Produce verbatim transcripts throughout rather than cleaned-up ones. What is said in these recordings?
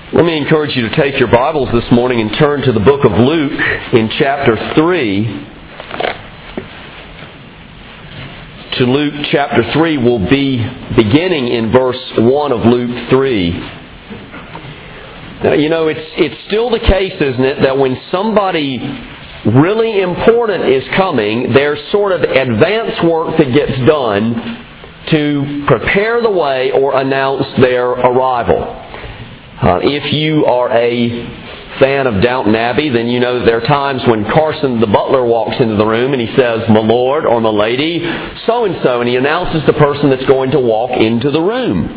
Let me encourage you to take your Bibles this morning and turn to the book of Luke in chapter three. To Luke chapter three, we'll be beginning in verse one of Luke three. Now, you know, it's it's still the case, isn't it, that when somebody really important is coming, there's sort of advance work that gets done to prepare the way or announce their arrival. Uh, if you are a fan of Downton Abbey, then you know that there are times when Carson the butler walks into the room and he says, "My lord," or "My lady," so-and-so, and he announces the person that's going to walk into the room.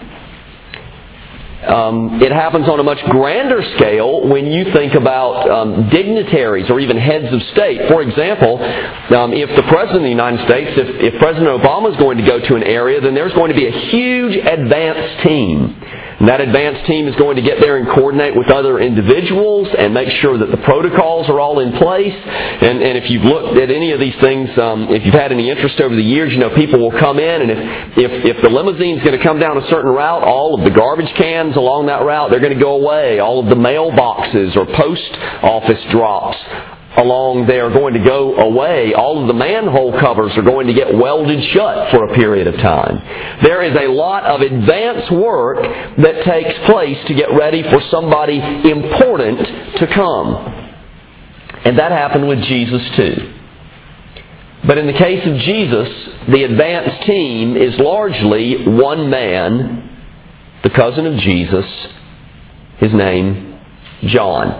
Um, it happens on a much grander scale when you think about um, dignitaries or even heads of state. For example, um, if the President of the United States, if, if President Obama is going to go to an area, then there's going to be a huge advance team. And that advance team is going to get there and coordinate with other individuals and make sure that the protocols are all in place. And, and if you've looked at any of these things, um, if you've had any interest over the years, you know people will come in, and if, if, if the limousine's going to come down a certain route, all of the garbage cans along that route, they're going to go away. All of the mailboxes or post office drops along there are going to go away. All of the manhole covers are going to get welded shut for a period of time. There is a lot of advance work that takes place to get ready for somebody important to come. And that happened with Jesus too. But in the case of Jesus, the advance team is largely one man, the cousin of Jesus, his name, John.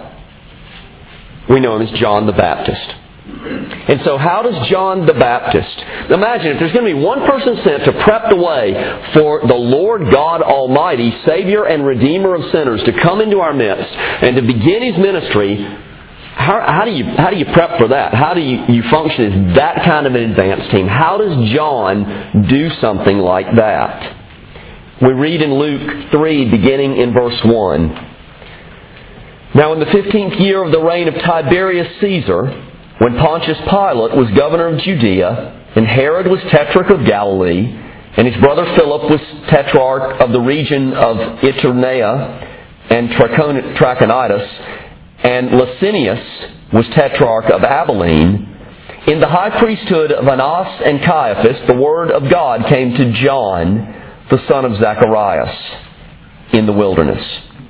We know him as John the Baptist. And so how does John the Baptist... Imagine if there's going to be one person sent to prep the way for the Lord God Almighty, Savior and Redeemer of sinners, to come into our midst and to begin His ministry. How, how do you how do you prep for that? How do you, you function as that kind of an advance team? How does John do something like that? We read in Luke three, beginning in verse one. Now in the fifteenth year of the reign of Tiberius Caesar, when Pontius Pilate was governor of Judea, and Herod was tetrarch of Galilee, and his brother Philip was tetrarch of the region of Iturea and Trachonitis, and Licinius was tetrarch of Abilene, in the high priesthood of Annas and Caiaphas, the word of God came to John, the son of Zacharias, in the wilderness.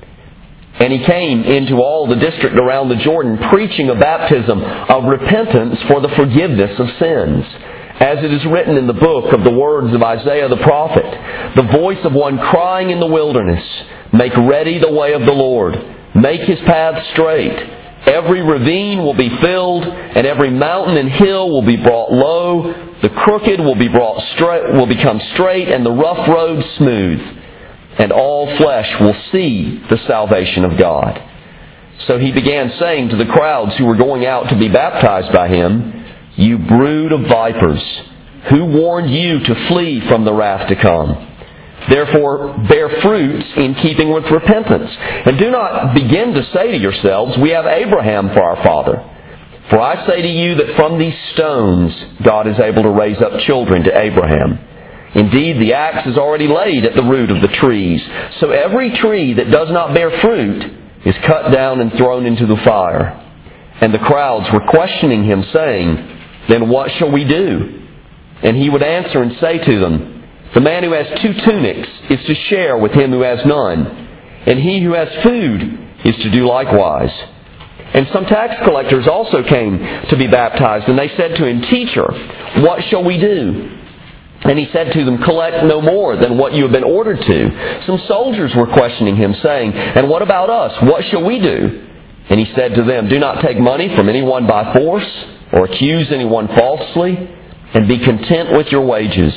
And he came into all the district around the Jordan, preaching a baptism of repentance for the forgiveness of sins. As it is written in the book of the words of Isaiah the prophet, the voice of one crying in the wilderness, "Make ready the way of the Lord, make His path straight. Every ravine will be filled, and every mountain and hill will be brought low. The crooked will be brought straight, will become straight, and the rough road smooth. And all flesh will see the salvation of God." So he began saying to the crowds who were going out to be baptized by him, "You brood of vipers, who warned you to flee from the wrath to come? Therefore bear fruits in keeping with repentance. And do not begin to say to yourselves, 'We have Abraham for our father.' For I say to you that from these stones God is able to raise up children to Abraham. Indeed, the axe is already laid at the root of the trees. So every tree that does not bear fruit is cut down and thrown into the fire." And the crowds were questioning him, saying, "Then what shall we do?" And he would answer and say to them, "The man who has two tunics is to share with him who has none, and he who has food is to do likewise." And some tax collectors also came to be baptized, and they said to him, "Teacher, what shall we do?" And he said to them, "Collect no more than what you have been ordered to." Some soldiers were questioning him, saying, "And what about us? What shall we do?" And he said to them, "Do not take money from anyone by force, or accuse anyone falsely, and be content with your wages."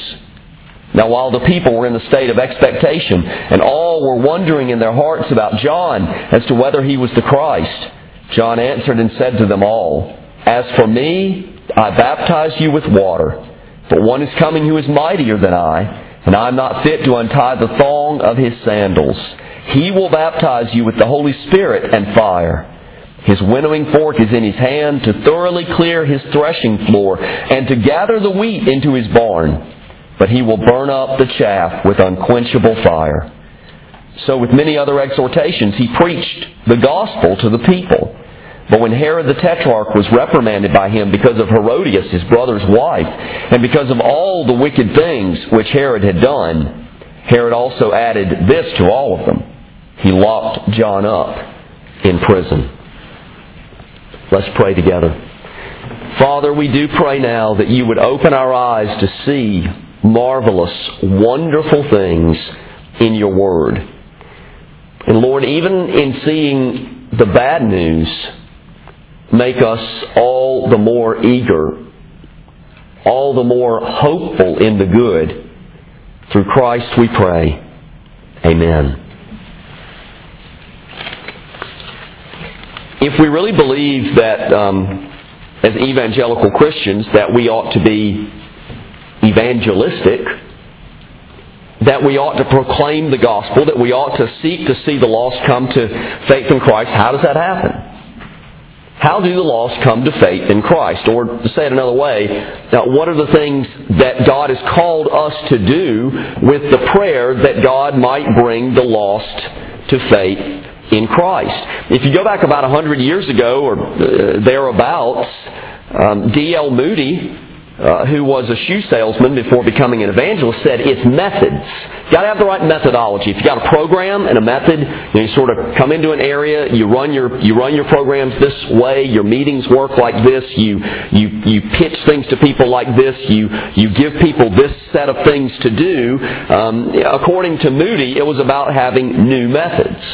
Now while the people were in the state of expectation, and all were wondering in their hearts about John as to whether he was the Christ, John answered and said to them all, "As for me, I baptize you with water. But one is coming who is mightier than I, and I am not fit to untie the thong of His sandals. He will baptize you with the Holy Spirit and fire. His winnowing fork is in His hand to thoroughly clear His threshing floor and to gather the wheat into His barn. But He will burn up the chaff with unquenchable fire. So with many other exhortations, he preached the gospel to the people. But when Herod the Tetrarch was reprimanded by him because of Herodias, his brother's wife, and because of all the wicked things which Herod had done, Herod also added this to all of them. He locked John up in prison. Let's pray together. Father, we do pray now that you would open our eyes to see marvelous, wonderful things in your Word. And Lord, even in seeing the bad news, make us all the more eager, all the more hopeful in the good. Through Christ we pray. Amen. If we really believe that, um, as evangelical Christians, that we ought to be evangelistic, that we ought to proclaim the gospel, that we ought to seek to see the lost come to faith in Christ, how does that happen? How do the lost come to faith in Christ? Or to say it another way, now what are the things that God has called us to do with the prayer that God might bring the lost to faith in Christ? If you go back about a hundred years ago or uh, thereabouts, um, D L Moody, Uh, who was a shoe salesman before becoming an evangelist, said it's methods. You've got to have the right methodology. If you've got a program and a method, you, know, you sort of come into an area, you run your you run your programs this way, your meetings work like this, you you you pitch things to people like this, you you give people this set of things to do. Um, according to Moody, it was about having new methods.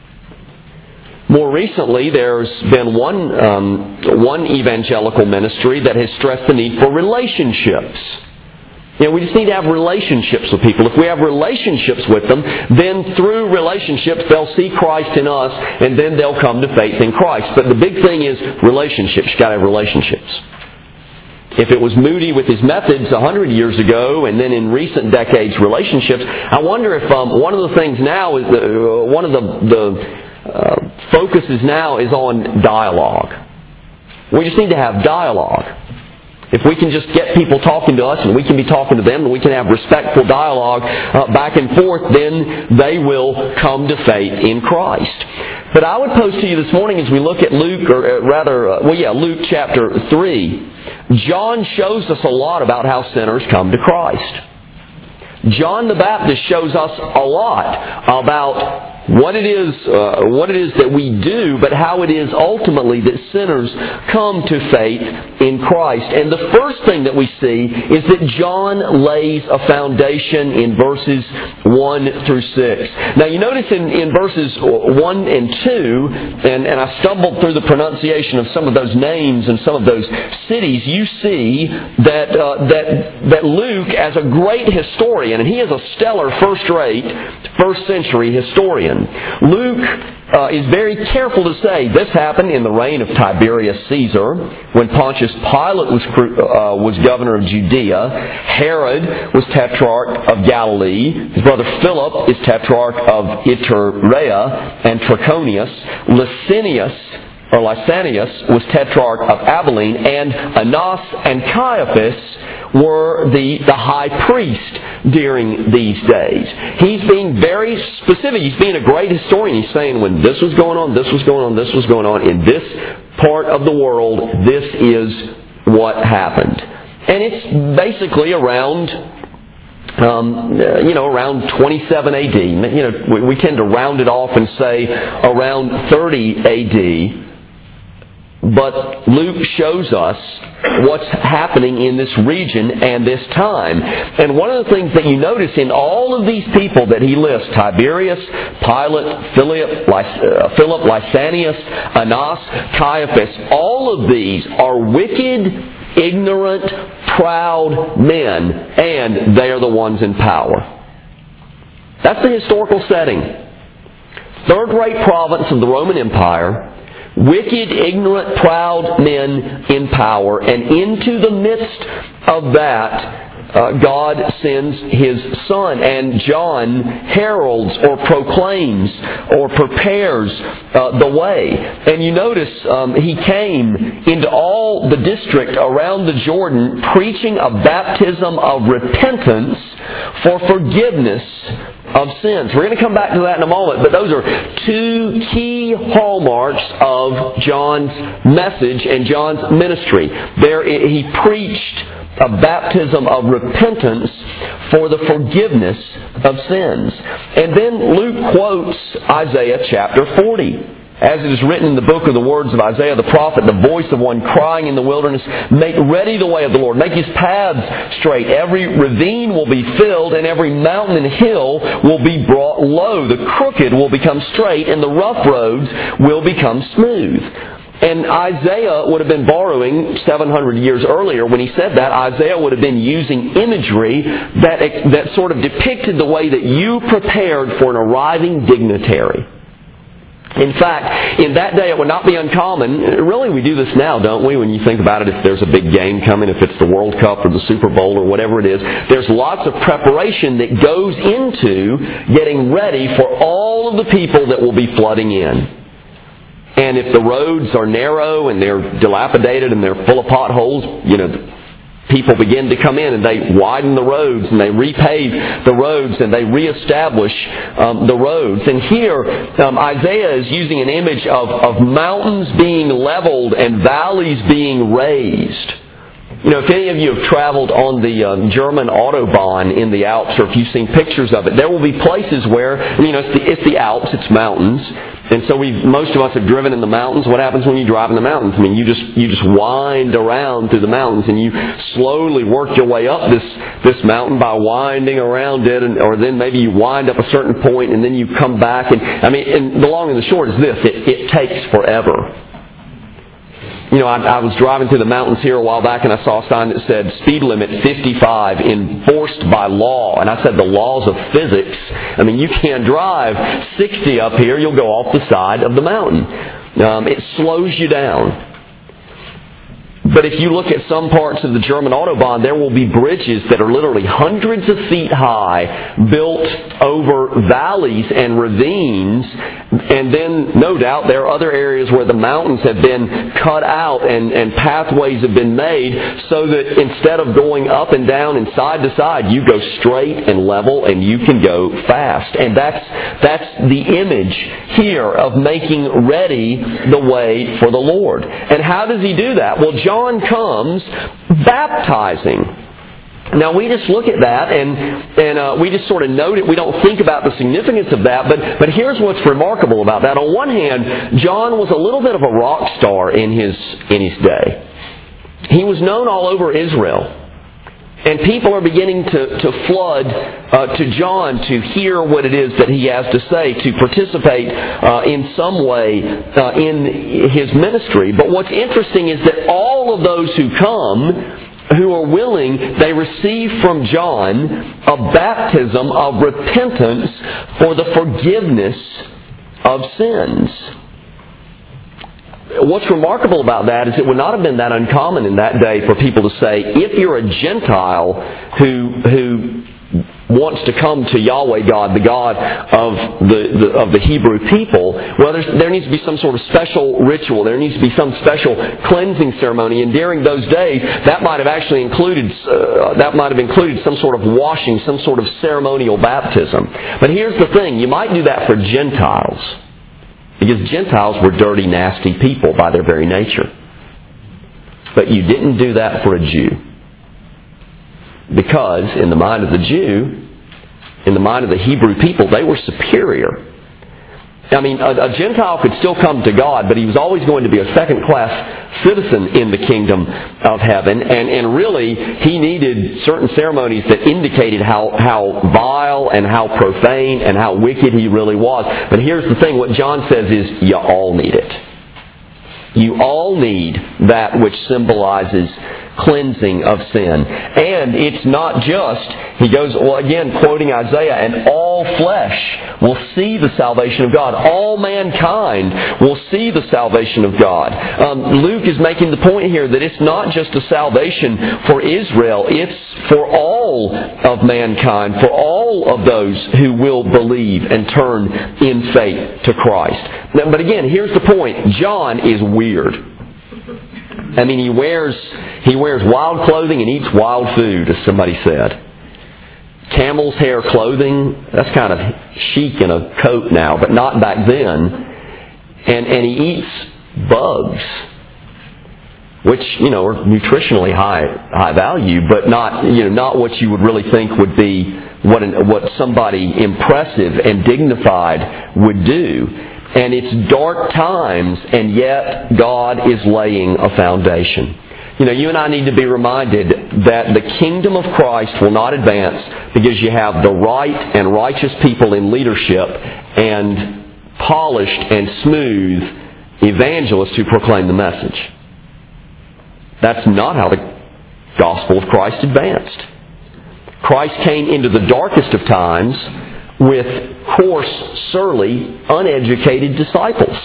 More recently, there's been one um, one evangelical ministry that has stressed the need for relationships. You know, we just need to have relationships with people. If we have relationships with them, then through relationships they'll see Christ in us, and then they'll come to faith in Christ. But the big thing is relationships. You've got to have relationships. If it was Moody with his methods a hundred years ago, and then in recent decades relationships, I wonder if um, one of the things now is the, uh, one of the the Uh, focuses now is on dialogue. We just need to have dialogue. If we can just get people talking to us and we can be talking to them and we can have respectful dialogue uh, back and forth, then they will come to faith in Christ. But I would pose to you this morning as we look at Luke, or uh, rather, uh, well yeah, Luke chapter three, John shows us a lot about how sinners come to Christ. John the Baptist shows us a lot about what it is, uh, what it is that we do, but how it is ultimately that sinners come to faith in Christ. And the first thing that we see is that John lays a foundation in verses one through six. Now you notice in, in verses one and two, and, and I stumbled through the pronunciation of some of those names and some of those cities, you see that uh, that that Luke, as a great historian, and he is a stellar first-rate, first-century historian, Luke uh, is very careful to say this happened in the reign of Tiberius Caesar, when Pontius Pilate was uh, was governor of Judea. Herod was tetrarch of Galilee. His brother Philip is tetrarch of Iturea and Trachonius. Licinius or Lysanias was tetrarch of Abilene, and Annas and Caiaphas were the, the high priest during these days. He's being very specific. He's being a great historian. He's saying when this was going on, this was going on, this was going on, in this part of the world, this is what happened. And it's basically around Um, you know, around twenty-seven A D. You know, we, we tend to round it off and say around thirty A D. But Luke shows us what's happening in this region and this time. And one of the things that you notice in all of these people that he lists, Tiberius, Pilate, Philip, Philip, Lysanias, Annas, Caiaphas, all of these are wicked, ignorant, proud men, and they are the ones in power. That's the historical setting. Third-rate province of the Roman Empire, wicked, ignorant, proud men in power, and into the midst of that, uh, God sends His Son, and John heralds or proclaims or prepares uh, the way. And you notice um, he came into all the district around the Jordan preaching a baptism of repentance for forgiveness of sins. We're going to come back to that in a moment, but those are two key hallmarks of John's message and John's ministry. There, he preached a baptism of repentance for the forgiveness of sins. And then Luke quotes Isaiah chapter forty. As it is written in the book of the words of Isaiah the prophet, the voice of one crying in the wilderness, make ready the way of the Lord, make His paths straight. Every ravine will be filled, and every mountain and hill will be brought low. The crooked will become straight, and the rough roads will become smooth. And Isaiah would have been borrowing seven hundred years earlier when he said that. Isaiah would have been using imagery that, that sort of depicted the way that you prepared for an arriving dignitary. In fact, in that day it would not be uncommon, really we do this now, don't we, when you think about it, if there's a big game coming, if it's the World Cup or the Super Bowl or whatever it is, there's lots of preparation that goes into getting ready for all of the people that will be flooding in. And if the roads are narrow and they're dilapidated and they're full of potholes, you know, people begin to come in and they widen the roads and they repave the roads and they reestablish um, the roads. And here um, Isaiah is using an image of, of mountains being leveled and valleys being raised. You know, if any of you have traveled on the um, German Autobahn in the Alps, or if you've seen pictures of it, there will be places where, you know, it's the, it's the Alps, it's mountains. And so we, most of us have driven in the mountains. What happens when you drive in the mountains? I mean, you just, you just wind around through the mountains and you slowly work your way up this, this mountain by winding around it, and, or then maybe you wind up a certain point and then you come back. And, I mean, and the long and the short is this, it, it takes forever. You know, I, I was driving through the mountains here a while back and I saw a sign that said speed limit fifty-five enforced by law. And I said the laws of physics. I mean, you can't drive sixty up here. You'll go off the side of the mountain. Um, it slows you down. But if you look at some parts of the German Autobahn, there will be bridges that are literally hundreds of feet high, built over valleys and ravines. And then, no doubt, there are other areas where the mountains have been cut out and, and pathways have been made so that instead of going up and down and side to side, you go straight and level and you can go fast. And that's, that's the image here of making ready the way for the Lord. And how does He do that? Well, John John comes baptizing. Now we just look at that and and uh, we just sort of note it. We don't think about the significance of that. But but here's what's remarkable about that. On one hand, John was a little bit of a rock star in his in his day. He was known all over Israel. And people are beginning to, to flood uh, to John to hear what it is that he has to say, to participate uh, in some way uh, in his ministry. But what's interesting is that all of those who come, who are willing, they receive from John a baptism of repentance for the forgiveness of sins. What's remarkable about that is it would not have been that uncommon in that day for people to say, if you're a Gentile who who wants to come to Yahweh God, the God of the, the of the Hebrew people, well, there's, there needs to be some sort of special ritual. There needs to be some special cleansing ceremony. And during those days, that might have actually included uh, that might have included some sort of washing, some sort of ceremonial baptism. But here's the thing: you might do that for Gentiles. Because Gentiles were dirty, nasty people by their very nature. But you didn't do that for a Jew. Because in the mind of the Jew, in the mind of the Hebrew people, they were superior. I mean, a, a Gentile could still come to God, but he was always going to be a second-class citizen in the kingdom of heaven. And, and really, he needed certain ceremonies that indicated how, how vile and how profane and how wicked he really was. But here's the thing, what John says is, you all need it. You all need that which symbolizes cleansing of sin. And it's not just, he goes, well again, quoting Isaiah, and all flesh will see the salvation of God. All mankind will see the salvation of God. Um, Luke is making the point here that it's not just a salvation for Israel, it's for all of mankind, for all of those who will believe and turn in faith to Christ. Now, but again, here's the point. John is weird. I mean, he wears he wears wild clothing and eats wild food, as somebody said. camel's hair clothing. That's kind of chic in a coat now, but not back then. And, and he eats bugs, which, you know, are nutritionally high high value, but not, you know, not what you would really think would be what an, what somebody impressive and dignified would do. And it's dark times, and yet God is laying a foundation. You know, you and I need to be reminded that the kingdom of Christ will not advance because you have the right and righteous people in leadership and polished and smooth evangelists who proclaim the message. That's not how the gospel of Christ advanced. Christ came into the darkest of times with coarse, surly, uneducated disciples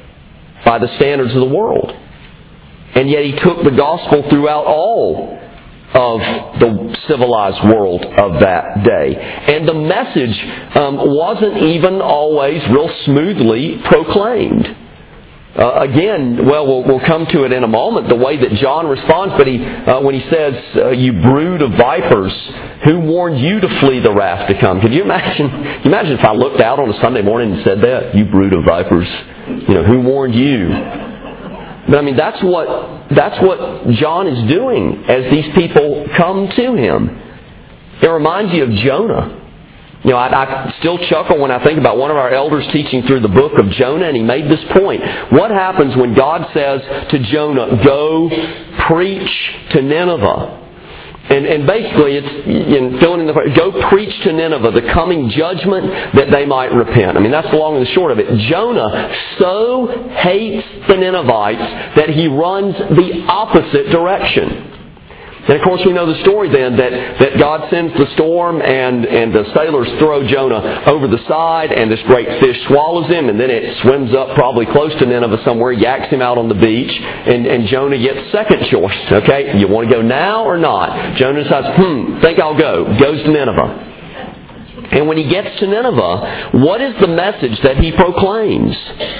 by the standards of the world. And yet He took the gospel throughout all of the civilized world of that day. And the message um, wasn't even always real smoothly proclaimed. Uh, again, well, well, we'll come to it in a moment, the way that John responds, but he, uh, when he says, uh, you brood of vipers, who warned you to flee the wrath to come? Could you imagine, can you imagine if I looked out on a Sunday morning and said that? You brood of vipers, you know, who warned you? But I mean, that's what, that's what John is doing as these people come to him. It reminds you of Jonah. You know, I, I still chuckle when I think about one of our elders teaching through the book of Jonah, and he made this point. What happens when God says to Jonah, go preach to Nineveh? And, and basically, it's in filling in the go preach to Nineveh the coming judgment that they might repent. I mean, that's the long and the short of it. Jonah so hates the Ninevites that he runs the opposite direction. And of course we know the story then that, that God sends the storm and, and the sailors throw Jonah over the side and this great fish swallows him, and then it swims up probably close to Nineveh somewhere, yaks him out on the beach, and, and Jonah gets second choice. Okay, you want to go now or not? Jonah decides, hmm, think I'll go. Goes to Nineveh. And when he gets to Nineveh, what is the message that he proclaims?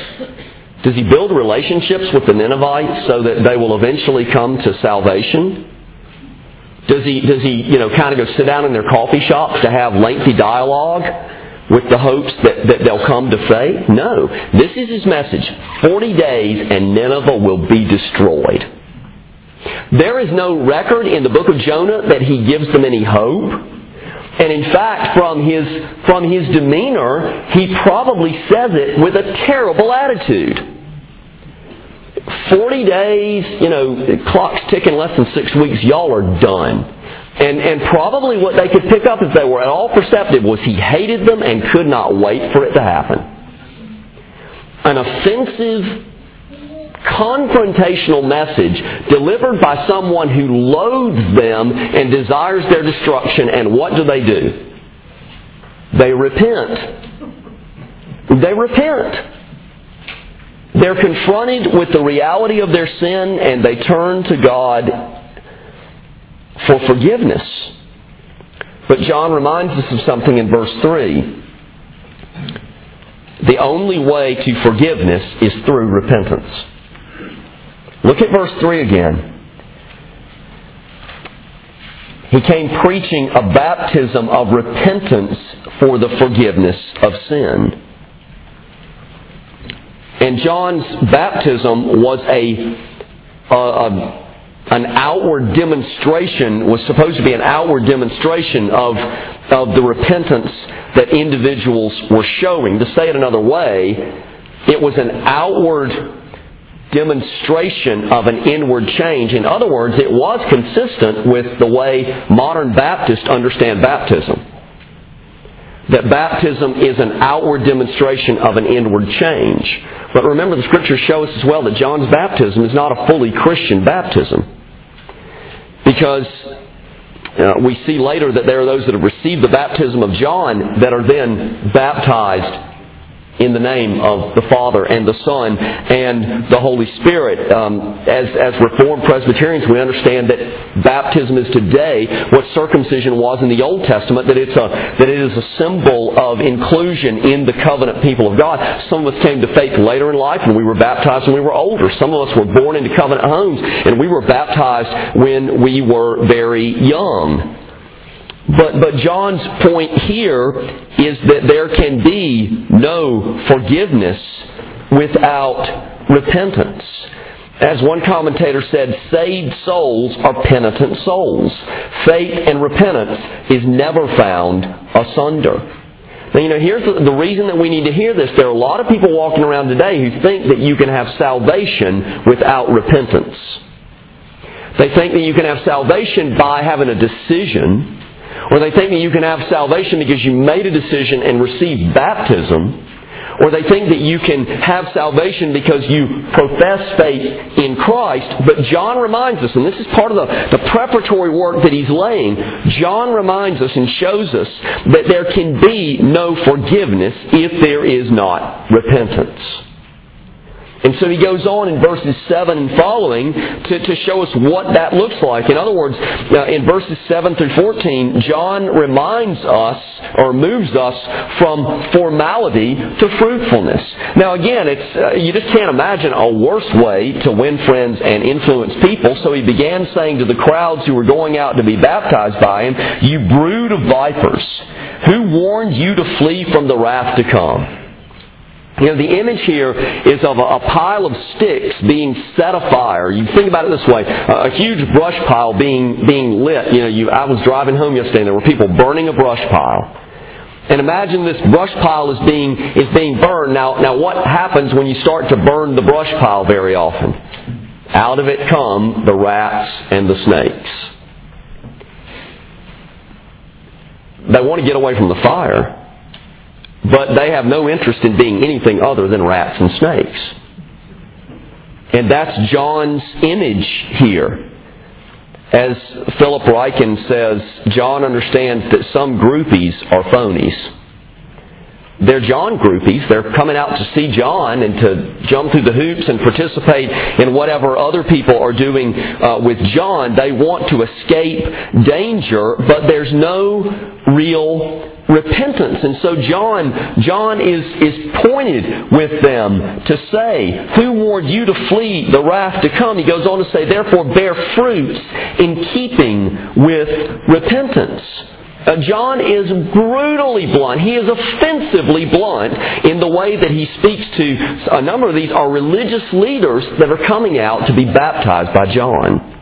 Does he build relationships with the Ninevites so that they will eventually come to salvation? Does he, does he, you know, kind of go sit down in their coffee shops to have lengthy dialogue with the hopes that, that they'll come to faith? No. This is his message. Forty days and Nineveh will be destroyed. There is no record in the book of Jonah that he gives them any hope. And in fact, from his, from his demeanor, he probably says it with a terrible attitude. Forty days, you know, clock's ticking less than six weeks, y'all are done. And, and probably what they could pick up, if they were at all perceptive, was he hated them and could not wait for it to happen. An offensive, confrontational message delivered by someone who loathes them and desires their destruction. And what do they do? They repent. They repent. They're confronted with the reality of their sin, and they turn to God for forgiveness. But John reminds us of something in verse three. The only way to forgiveness is through repentance. Look at verse three again. He came preaching a baptism of repentance for the forgiveness of sin. And John's baptism was a, a, a an outward demonstration, was supposed to be an outward demonstration of, of the repentance that individuals were showing. To say it another way, it was an outward demonstration of an inward change. In other words, it was consistent with the way modern Baptists understand baptism. That baptism is an outward demonstration of an inward change. But remember, the Scriptures show us as well that John's baptism is not a fully Christian baptism. Because uh, we see later that there are those that have received the baptism of John that are then baptized in the name of the Father and the Son and the Holy Spirit. Um, as, as Reformed Presbyterians, we understand that baptism is today what circumcision was in the Old Testament, that it's a, that it is a symbol of inclusion in the covenant people of God. Some of us came to faith later in life and we were baptized when we were older. Some of us were born into covenant homes and we were baptized when we were very young. But, but John's point here is that there can be no forgiveness without repentance. As one commentator said, saved souls are penitent souls. Faith and repentance is never found asunder. Now, you know, here's the, the reason that we need to hear this. There are a lot of people walking around today who think that you can have salvation without repentance. They think that you can have salvation by having a decision, or they think that you can have salvation because you made a decision and received baptism, or they think that you can have salvation because you profess faith in Christ. But John reminds us, and this is part of the, the preparatory work that he's laying, John reminds us and shows us that there can be no forgiveness if there is not repentance. And so he goes on in verses seven and following to, to show us what that looks like. In other words, uh, in verses seven through fourteen, John reminds us, or moves us from formality to fruitfulness. Now again, it's uh, you just can't imagine a worse way to win friends and influence people. So he began saying to the crowds who were going out to be baptized by him, "You brood of vipers, who warned you to flee from the wrath to come?" You know, the image here is of a, a pile of sticks being set afire. You think about it this way, a, a huge brush pile being being lit. You know, you, I was driving home yesterday and there were people burning a brush pile. And imagine this brush pile is being is being burned. Now, now what happens when you start to burn the brush pile very often? Out of it come the rats and the snakes. They want to get away from the fire. But they have no interest in being anything other than rats and snakes. And that's John's image here. As Philip Ryken says, John understands that some groupies are phonies. They're John groupies. They're coming out to see John and to jump through the hoops and participate in whatever other people are doing uh, with John. They want to escape danger, but there's no real repentance. And so John, John is, is pointed with them to say, "Who warned you to flee the wrath to come?" He goes on to say, "Therefore bear fruits in keeping with repentance." Uh, John is brutally blunt. He is offensively blunt in the way that he speaks to a number of these are religious leaders that are coming out to be baptized by John.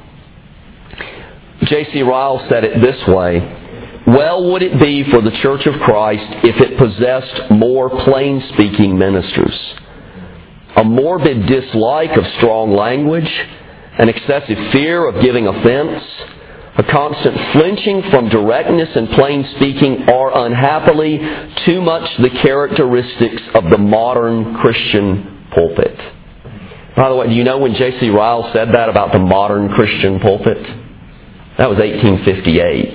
J C Ryle said it this way: "Well would it be for the Church of Christ if it possessed more plain-speaking ministers. A morbid dislike of strong language, an excessive fear of giving offense, a constant flinching from directness and plain speaking are unhappily too much the characteristics of the modern Christian pulpit." By the way, do you know when J C Ryle said that about the modern Christian pulpit? That was eighteen fifty-eight.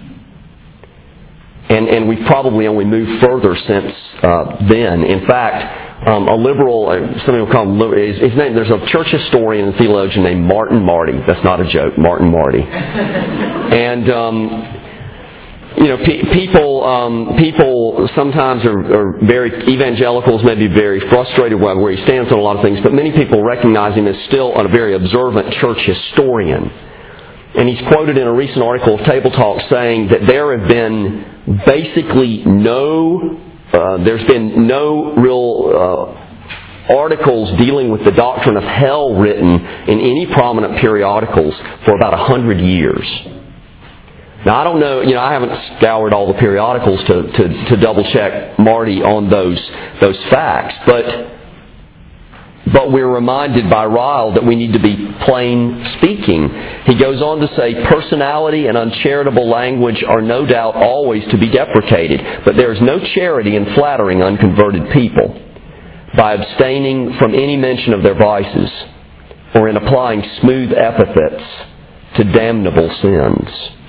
And, and we've probably only moved further since uh, then. In fact, um, a liberal, uh, some people call him, his, his name, there's a church historian and theologian named Martin Marty. That's not a joke, Martin Marty. And, um, you know, pe- people um, people sometimes are, are very, evangelicals may be very frustrated with where he stands on a lot of things, but many people recognize him as still a very observant church historian. And he's quoted in a recent article of Table Talk saying that there have been basically no, uh, there's been no real uh, articles dealing with the doctrine of hell written in any prominent periodicals for about a hundred years. Now I don't know, you know, I haven't scoured all the periodicals to, to, to double check Marty on those those facts, but But we're reminded by Ryle that we need to be plain speaking. He goes on to say, "Personality and uncharitable language are no doubt always to be deprecated, but there is no charity in flattering unconverted people by abstaining from any mention of their vices or in applying smooth epithets to damnable sins."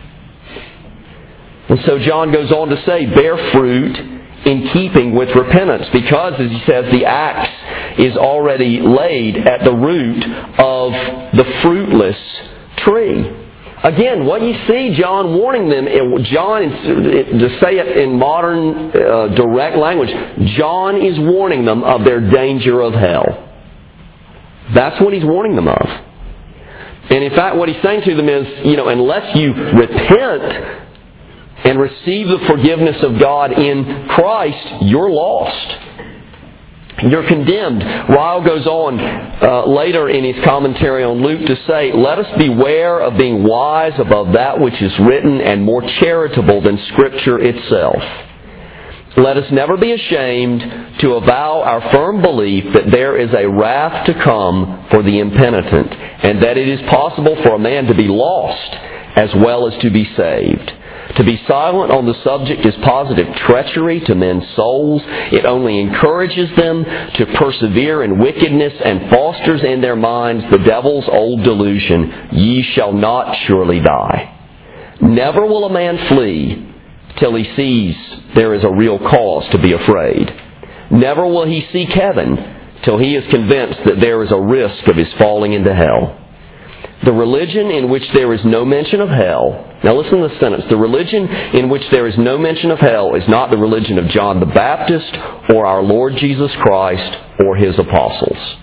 And so John goes on to say, "Bear fruit in keeping with repentance," because, as he says, the axe is already laid at the root of the fruitless tree. Again, what you see John warning them, John, to say it in modern uh, direct language, John is warning them of their danger of hell. That's what he's warning them of. And in fact, what he's saying to them is, you know, unless you repent and receive the forgiveness of God in Christ, you're lost. You're condemned. Ryle goes on uh, later in his commentary on Luke to say, "Let us beware of being wise above that which is written and more charitable than Scripture itself. Let us never be ashamed to avow our firm belief that there is a wrath to come for the impenitent, and that it is possible for a man to be lost as well as to be saved. To be silent on the subject is positive treachery to men's souls. It only encourages them to persevere in wickedness and fosters in their minds the devil's old delusion, 'Ye shall not surely die.' Never will a man flee till he sees there is a real cause to be afraid. Never will he seek heaven till he is convinced that there is a risk of his falling into hell. The religion in which there is no mention of hell," now listen to this sentence, "the religion in which there is no mention of hell is not the religion of John the Baptist or our Lord Jesus Christ or His apostles."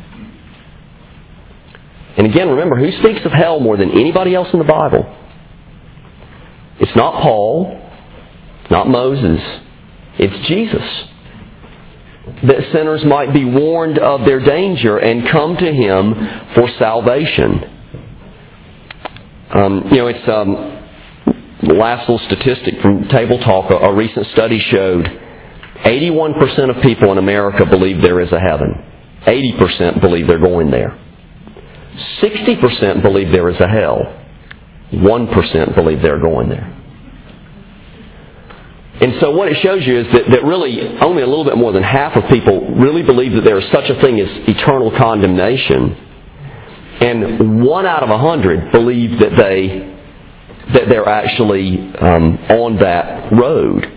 And again, remember, who speaks of hell more than anybody else in the Bible? It's not Paul, not Moses, it's Jesus. That sinners might be warned of their danger and come to Him for salvation. Um, you know, it's um, the last little statistic from Table Talk. A, a recent study showed eighty-one percent of people in America believe there is a heaven. eighty percent believe they're going there. sixty percent believe there is a hell. one percent believe they're going there. And so what it shows you is that, that really only a little bit more than half of people really believe that there is such a thing as eternal condemnation. And one out of a hundred believe that they that they're actually um, on that road.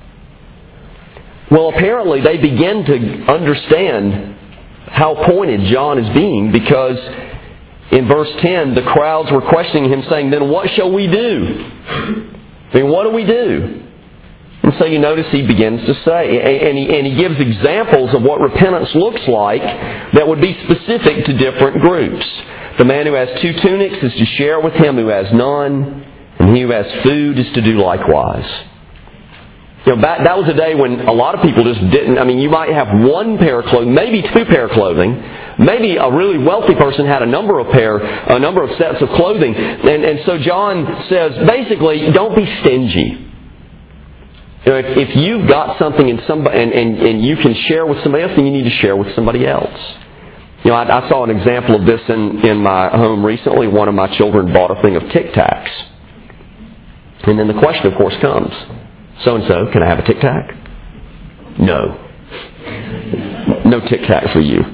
Well, apparently they begin to understand how pointed John is being, because in verse ten the crowds were questioning him, saying, "Then what shall we do?" I mean, what do we do? And so you notice he begins to say, and he, and he gives examples of what repentance looks like that would be specific to different groups. The man who has two tunics is to share with him who has none, and he who has food is to do likewise. You know, back, that was a day when a lot of people just didn't. I mean, you might have one pair of clothing, maybe two pair of clothing. Maybe a really wealthy person had a number of pair, a number of sets of clothing. And, and so John says, basically, don't be stingy. You know, if, if you've got something in somebody, and, and, and you can share with somebody else, then you need to share with somebody else. You know, I, I saw an example of this in, in my home recently. One of my children bought a thing of Tic Tacs. And then the question, of course, comes, so-and-so, can I have a Tic Tac? No. No Tic Tac for you.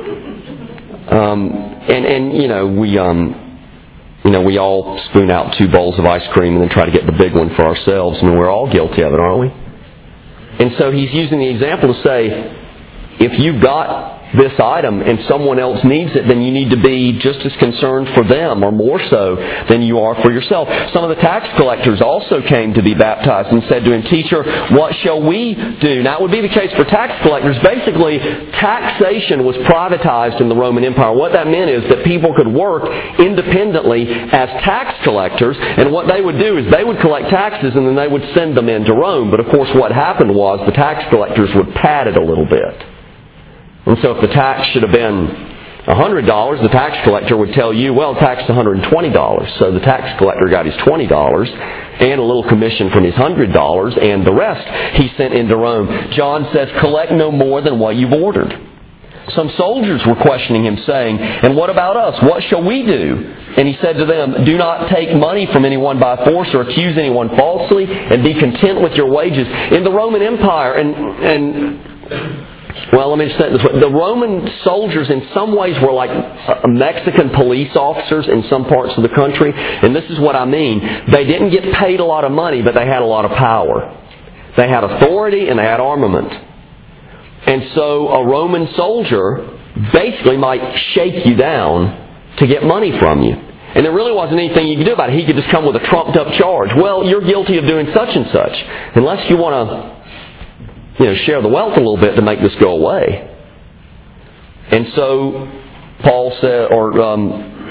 Um, and, and, you know, we... Um, You know, we all spoon out two bowls of ice cream and then try to get the big one for ourselves. I mean, we're all guilty of it, aren't we? And so he's using the example to say, if you've got this item and someone else needs it, then you need to be just as concerned for them, or more so than you are for yourself. Some of the tax collectors also came to be baptized and said to him, "Teacher, what shall we do?" Now, it would be the case for tax collectors. Basically, taxation was privatized in the Roman Empire. What that meant is that people could work independently as tax collectors, and what they would do is they would collect taxes and then they would send them into Rome. But of course, what happened was the tax collectors would pad it a little bit. And so if the tax should have been one hundred dollars, the tax collector would tell you, well, tax one hundred twenty dollars. So the tax collector got his twenty dollars and a little commission from his one hundred dollars, and the rest he sent into Rome. John says, collect no more than what you've ordered. Some soldiers were questioning him, saying, "And what about us? What shall we do?" And he said to them, "Do not take money from anyone by force or accuse anyone falsely, and be content with your wages." In the Roman Empire, and... and Well, let me just say it this way. The Roman soldiers in some ways were like Mexican police officers in some parts of the country. And this is what I mean. They didn't get paid a lot of money, but they had a lot of power. They had authority and they had armament. And so a Roman soldier basically might shake you down to get money from you. And there really wasn't anything you could do about it. He could just come with a trumped up charge. Well, you're guilty of doing such and such. Unless you want to... you know, share the wealth a little bit to make this go away. And so Paul said, or um,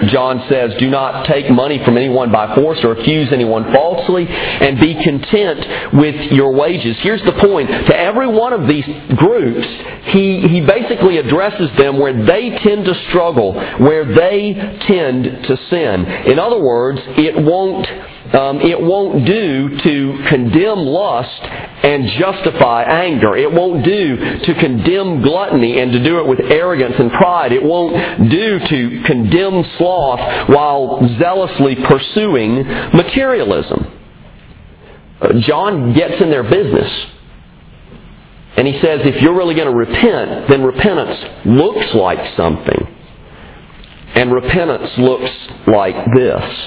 John says, do not take money from anyone by force or accuse anyone falsely, and be content with your wages. Here's the point. To every one of these groups, he, he basically addresses them where they tend to struggle, where they tend to sin. In other words, it won't Um, it won't do to condemn lust and justify anger. It won't do to condemn gluttony and to do it with arrogance and pride. It won't do to condemn sloth while zealously pursuing materialism. Uh, John gets in their business. And he says, if you're really going to repent, then repentance looks like something. And repentance looks like this.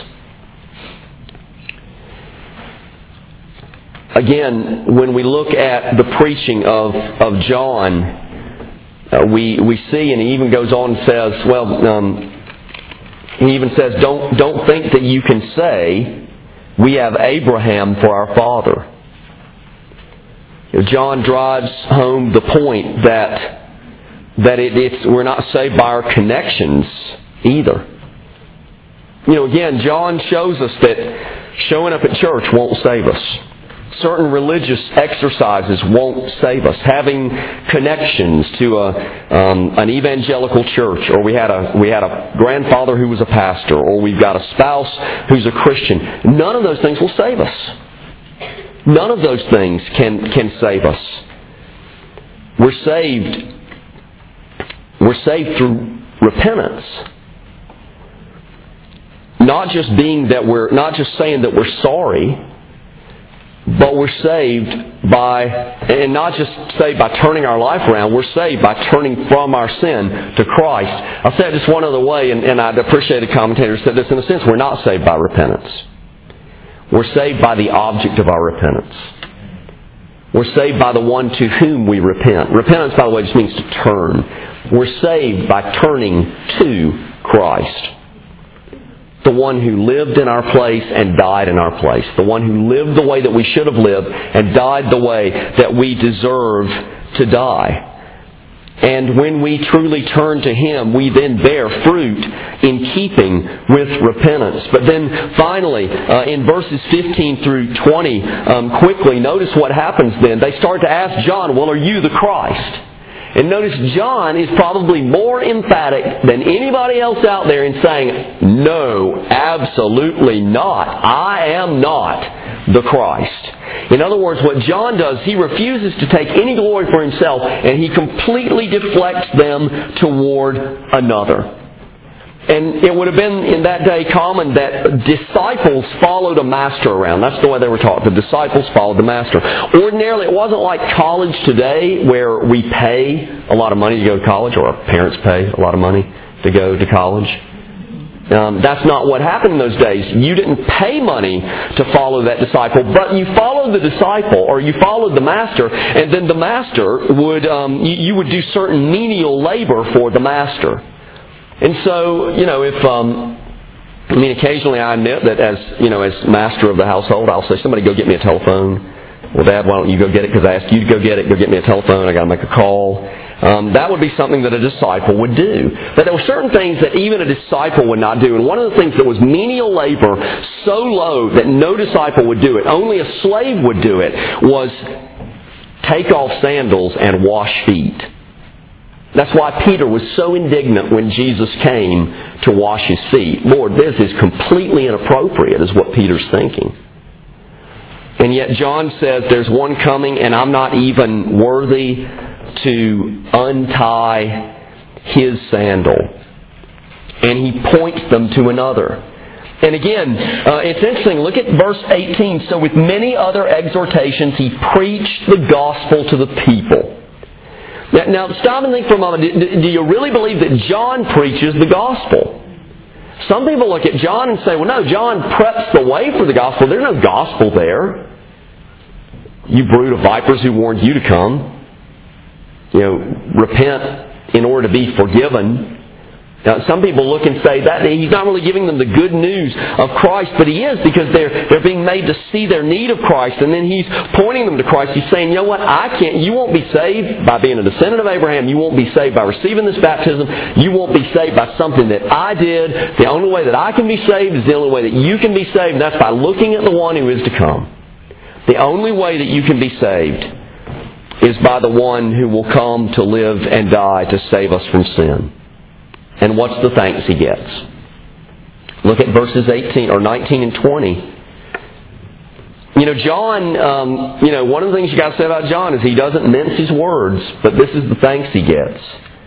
Again, when we look at the preaching of, of John, uh, we, we see, and he even goes on and says, well, um, he even says, don't, don't think that you can say, we have Abraham for our father. You know, John drives home the point that, that it, it's, we're not saved by our connections either. You know, again, John shows us that showing up at church won't save us. Certain religious exercises won't save us. Having connections to a, um, an evangelical church, or we had a we had a grandfather who was a pastor, or we've got a spouse who's a Christian. None of those things will save us. None of those things can can save us. We're saved. We're saved through repentance. Not just being that we're not just saying that we're sorry. But we're saved by, and not just saved by turning our life around, we're saved by turning from our sin to Christ. I'll say it just one other way, and, and I'd appreciate a commentator said this, in a sense, we're not saved by repentance. We're saved by the object of our repentance. We're saved by the one to whom we repent. Repentance, by the way, just means to turn. We're saved by turning to Christ. The one who lived in our place and died in our place. The one who lived the way that we should have lived and died the way that we deserve to die. And when we truly turn to Him, we then bear fruit in keeping with repentance. But then finally, uh, in verses fifteen through twenty, um, quickly, notice what happens then. They start to ask John, well, are you the Christ? And notice John is probably more emphatic than anybody else out there in saying, no, absolutely not. I am not the Christ. In other words, what John does, he refuses to take any glory for himself, and he completely deflects them toward another. And it would have been in that day common that disciples followed a master around. That's the way they were taught. The disciples followed the master. Ordinarily, it wasn't like college today where we pay a lot of money to go to college, or our parents pay a lot of money to go to college. Um, that's not what happened in those days. You didn't pay money to follow that disciple, but you followed the disciple, or you followed the master, and then the master would, um, you, you would do certain menial labor for the master. And so, you know, if, um, I mean, occasionally I admit that as, you know, as master of the household, I'll say, somebody go get me a telephone. Well, Dad, why don't you go get it? Because I asked you to go get it. Go get me a telephone. I got to make a call. Um, that would be something that a disciple would do. But there were certain things that even a disciple would not do. And one of the things that was menial labor so low that no disciple would do it, only a slave would do it, was take off sandals and wash feet. That's why Peter was so indignant when Jesus came to wash his feet. Lord, this is completely inappropriate, is what Peter's thinking. And yet John says there's one coming, and I'm not even worthy to untie his sandal. And he points them to another. And again, uh, it's interesting. Look at verse eighteen. So with many other exhortations, he preached the gospel to the people. Now, now stop and think for a moment. Do, do you really believe that John preaches the gospel? Some people look at John and say, well, no, John preps the way for the gospel. There's no gospel there. You brood of vipers, who warned you to come? You know, repent in order to be forgiven. Now, some people look and say that he's not really giving them the good news of Christ, but he is, because they're they're being made to see their need of Christ, and then he's pointing them to Christ. He's saying, you know what, I can't, you won't be saved by being a descendant of Abraham. You won't be saved by receiving this baptism. You won't be saved by something that I did. The only way that I can be saved is the only way that you can be saved, and that's by looking at the one who is to come. The only way that you can be saved is by the one who will come to live and die to save us from sin. And what's the thanks he gets? Look at verses eighteen or nineteen and twenty. You know, John, um, you know, one of the things you got to say about John is he doesn't mince his words, but this is the thanks he gets.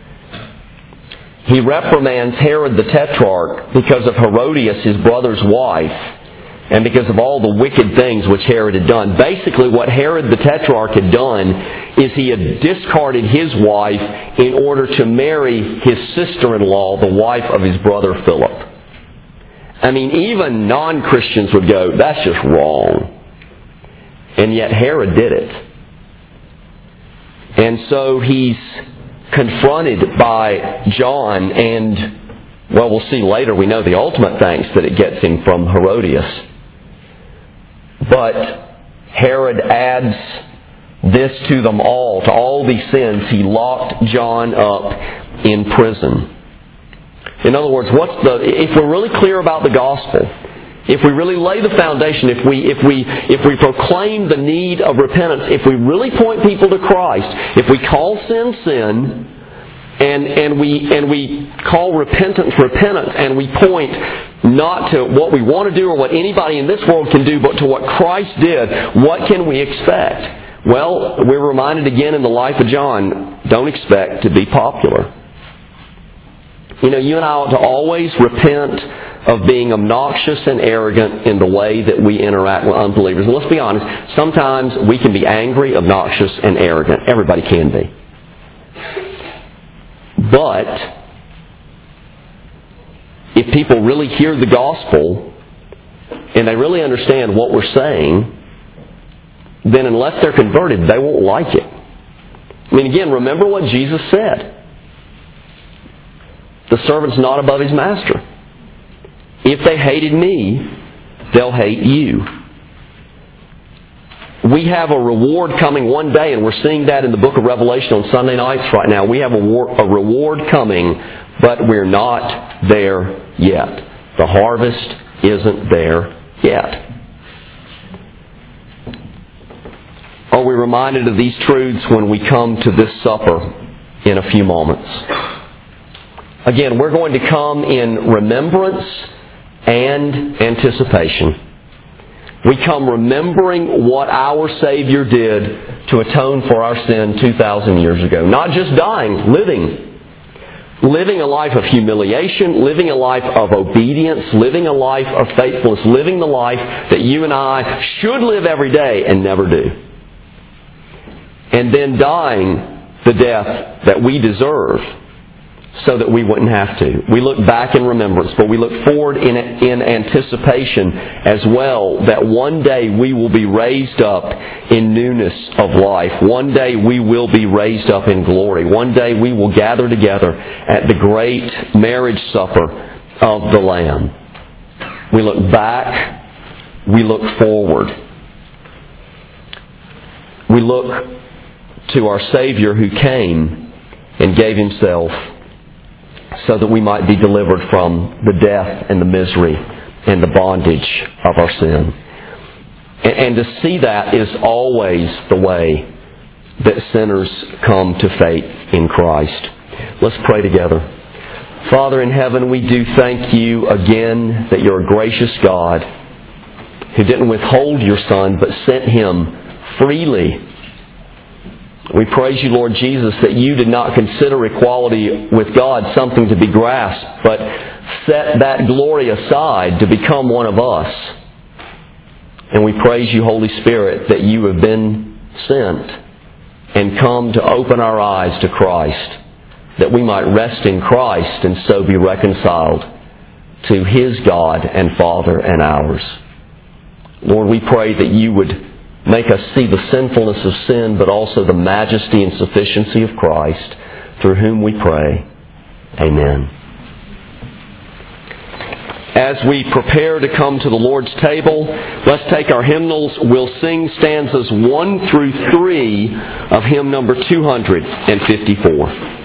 He reprimands Herod the Tetrarch because of Herodias, his brother's wife, and because of all the wicked things which Herod had done. Basically, what Herod the Tetrarch had done is he had discarded his wife in order to marry his sister-in-law, the wife of his brother Philip. I mean, even non-Christians would go, that's just wrong. And yet Herod did it. And so he's confronted by John, and, well, we'll see later, we know the ultimate thanks that it gets him from Herodias. But Herod adds this to them all, to all these sins. He locked John up in prison. In other words, what's the, if we're really clear about the gospel, if we really lay the foundation, if we if we if we proclaim the need of repentance, if we really point people to Christ, if we call sin sin, and and we and we call repentance repentance, and we point not to what we want to do or what anybody in this world can do, but to what Christ did, what can we expect? Well, we're reminded again in the life of John, don't expect to be popular. You know, you and I ought to always repent of being obnoxious and arrogant in the way that we interact with unbelievers. And let's be honest, sometimes we can be angry, obnoxious, and arrogant. Everybody can be. But if people really hear the gospel and they really understand what we're saying, then unless they're converted, they won't like it. I mean, again, remember what Jesus said. The servant's not above his master. If they hated me, they'll hate you. We have a reward coming one day, and we're seeing that in the book of Revelation on Sunday nights right now. We have a, war, a reward coming, but we're not there yet. The harvest isn't there yet. Are we reminded of these truths when we come to this supper in a few moments? Again, we're going to come in remembrance and anticipation. We come remembering what our Savior did to atone for our sin two thousand years ago. Not just dying, living. Living a life of humiliation, living a life of obedience, living a life of faithfulness, living the life that you and I should live every day and never do. And then dying the death that we deserve so that we wouldn't have to. We look back in remembrance, but we look forward in, in anticipation as well that one day we will be raised up in newness of life. One day we will be raised up in glory. One day we will gather together at the great marriage supper of the Lamb. We look back, we look forward. We look to our Savior who came and gave Himself so that we might be delivered from the death and the misery and the bondage of our sin. And, and to see that is always the way that sinners come to faith in Christ. Let's pray together. Father in heaven, we do thank You again that You're a gracious God who didn't withhold Your Son but sent Him freely. We praise You, Lord Jesus, that You did not consider equality with God something to be grasped, but set that glory aside to become one of us. And we praise You, Holy Spirit, that You have been sent and come to open our eyes to Christ, that we might rest in Christ and so be reconciled to His God and Father and ours. Lord, we pray that You would make us see the sinfulness of sin, but also the majesty and sufficiency of Christ, through whom we pray. Amen. as we prepare to come to the Lord's table, let's take our hymnals. We'll sing stanzas one through three of hymn number two hundred fifty-four.